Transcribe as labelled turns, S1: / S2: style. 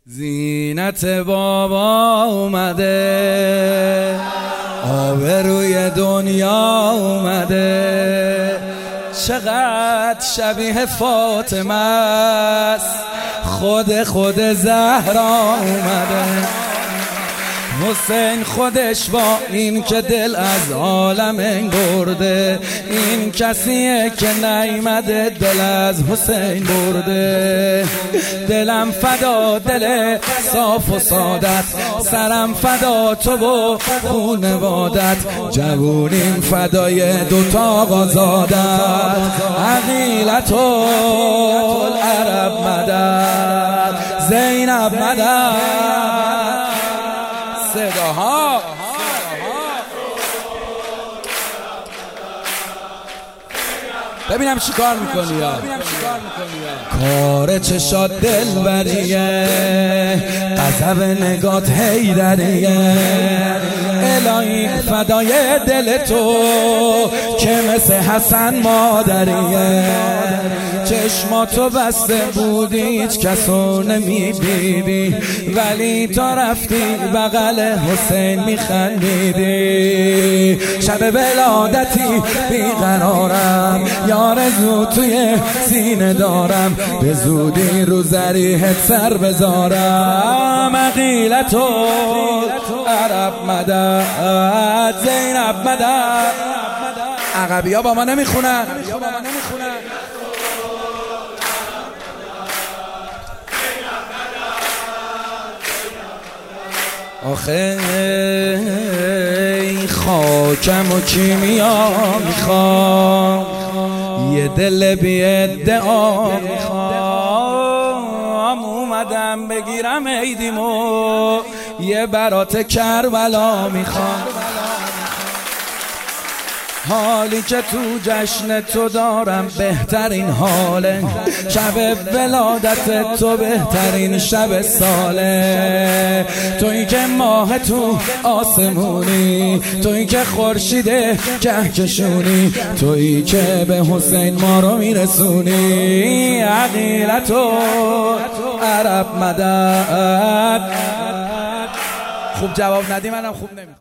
S1: زینت بابا اومده، آبروی دنیا اومده، چقدر شبیه فاطمه است، خود زهرا اومده. حسین خودش با این که دل از عالم برده، این کسیه که نیامده دل از حسین برده. دلم فدا دل صاف و سادت، سرم فدا تو و خونوادت، جوونیم فدای دوتا غزادت، عقیلت العرب مدد، زینب مدد. صداها ببینم چی کار میکنی یا کار چشات دلبریه، غضب نگات حیدریه، الهی فدای دل تو که مثل حسن مادریه. چشماتو بسته بودی هیچ کسو نمیدیدی، ولی تا رفتی بغل حسین میخندیدی. شب ولادتی بیقرارم، یارزو توی سینه دارم، به زودی رو ذریحت سر بذارم. عقیلتو عرب مدد، زینب مدد. عقبی ها با ما نمیخونن. آخه خاکم و کیمیا میخوام، یه دل بی ادعا میخوام. اومدم بگیرم عیدیمو، یه برات کربلا میخوام. حالی که تو جشن تو دارم بهترین حاله، شب ولادت تو بهترین شب ساله. تویی که ماه تو آسمونی، تویی که خورشید کهکشونی، تویی که به حسین ما رو میرسونی. عقیلتو عرب مدد. خوب جواب ندی منم خوب نمی